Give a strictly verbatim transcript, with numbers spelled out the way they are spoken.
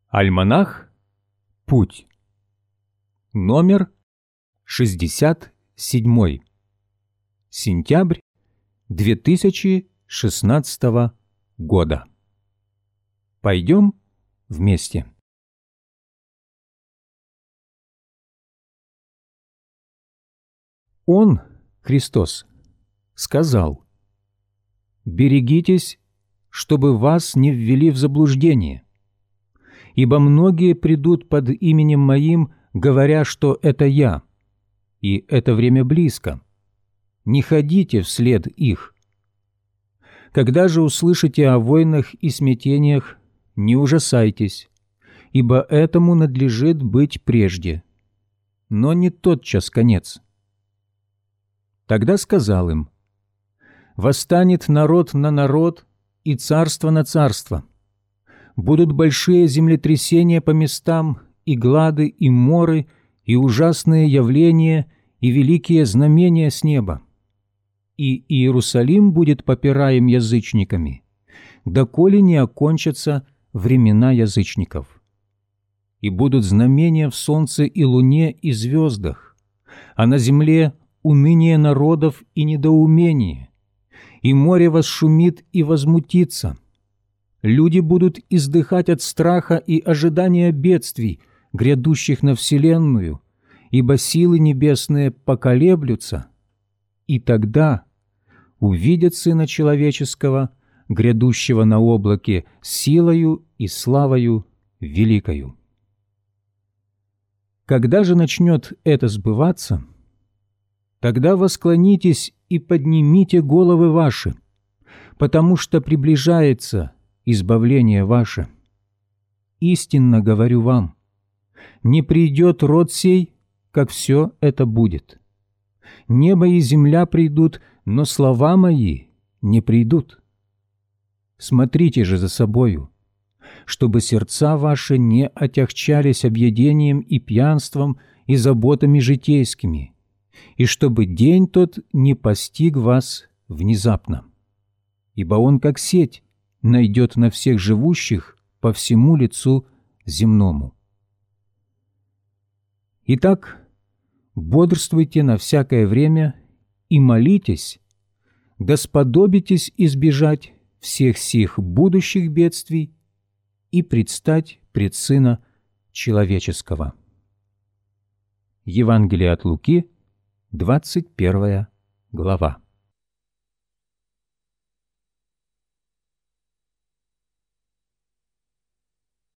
Альманах «Путь». Номер шестьдесят семь. Сентябрь две тысячи шестнадцатого года. Пойдем вместе. Он, Христос, сказал: «Берегитесь, чтобы вас не ввели в заблуждение, ибо многие придут под именем Моим, говоря, что это Я, и это время близко. Не ходите вслед их. Когда же услышите о войнах и смятениях, не ужасайтесь, ибо этому надлежит быть прежде, но не тотчас конец». Тогда сказал им: «Восстанет народ на народ и царство на царство. Будут большие землетрясения по местам, и глады, и моры, и ужасные явления, и великие знамения с неба. И Иерусалим будет попираем язычниками, доколе не окончатся времена язычников. И будут знамения в солнце и луне и звездах, а на земле уныние народов и недоумение, и море восшумит и возмутится. Люди будут издыхать от страха и ожидания бедствий, грядущих на вселенную, ибо силы небесные поколеблются, и тогда увидят Сына Человеческого, грядущего на облаке силою и славою великою». Когда же начнет это сбываться, тогда восклонитесь и поднимите головы ваши, потому что приближается избавление ваше. Истинно говорю вам, не придет род сей, как все это будет. Небо и земля придут, но слова мои не придут. Смотрите же за собою, чтобы сердца ваши не отягчались объедением и пьянством и заботами житейскими, и чтобы день тот не постиг вас внезапно. Ибо он, как сеть, найдет на всех живущих по всему лицу земному. Итак, бодрствуйте на всякое время и молитесь, да сподобитесь избежать всех сих будущих бедствий и предстать пред Сына Человеческого». Евангелие от Луки, двадцать первая глава.